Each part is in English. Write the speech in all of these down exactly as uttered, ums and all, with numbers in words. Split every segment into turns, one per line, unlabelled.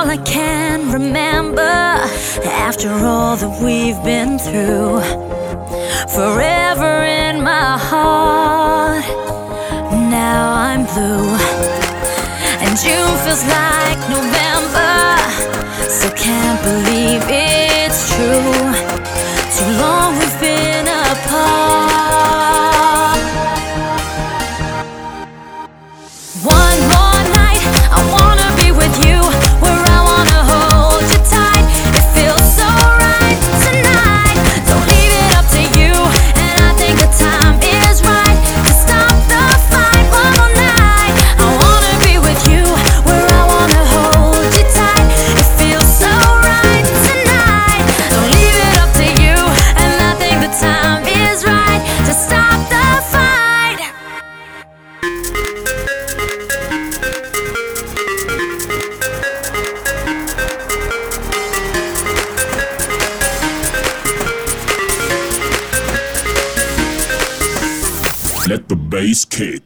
I can remember after all that we've been through. Forever in my heart, now I'm blue. And June feels like November, still can't believe it's true. Too long we've been apart. One more night, I wanna be with you, where I wanna hold you tight. It feels so right tonight. Don't leave it up to you, and I think the time is right to stop the fight. One more night, I wanna be with you, where I wanna hold you tight. It feels so right tonight. Don't leave it up to you, and I think the time is right to stop the fight.
Let the bass kick.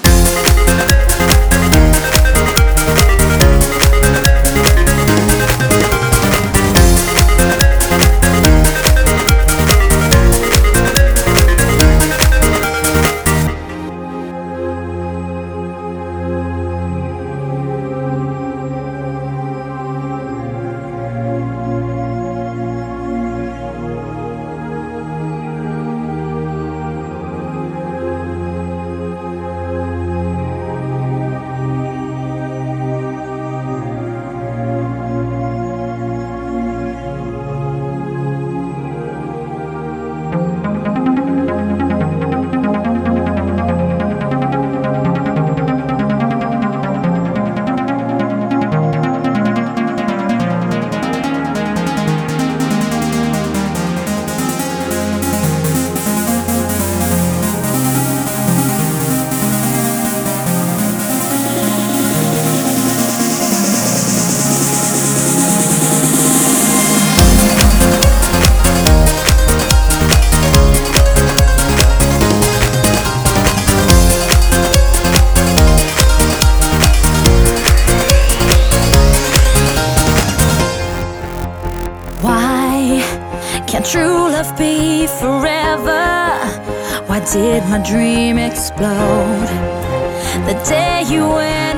Can true love be forever? Why did my dream explode the day you went?